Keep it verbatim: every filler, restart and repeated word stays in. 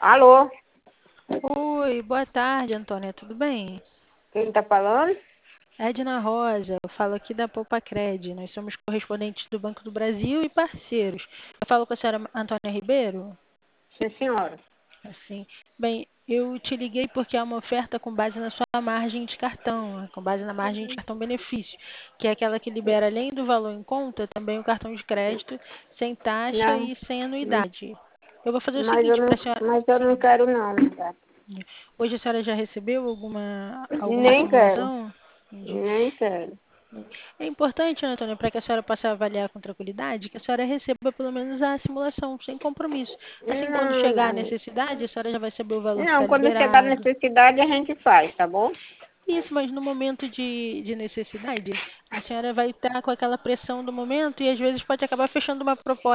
Alô? Oi, boa tarde, Antônia, tudo bem? Quem tá falando? Edna Rosa, eu falo aqui da Poupa-Cred. Nós somos correspondentes do Banco do Brasil e parceiros. Eu falo com a senhora Antônia Ribeiro? Sim, senhora. Assim, bem, eu te liguei porque há uma oferta com base na sua margem de cartão, com base na margem de cartão benefício, que é aquela que libera, além do valor em conta, também o cartão de crédito sem taxa Não, e sem anuidade. Eu vou fazer o mas eu seguinte não, para a senhora. mas eu não quero não, tá? Hoje a senhora já recebeu alguma, alguma Nem quero, promoção? Entendi. nem quero. É importante, né, Antônia, para que a senhora possa avaliar com tranquilidade, que a senhora receba pelo menos a simulação, sem compromisso. Assim, quando Não, chegar a não. necessidade, a senhora já vai saber o valor que Não, está quando chegar a liberado. necessidade a gente faz, tá bom? Isso, mas no momento de, de necessidade, a senhora vai estar com aquela pressão do momento e às vezes pode acabar fechando uma proposta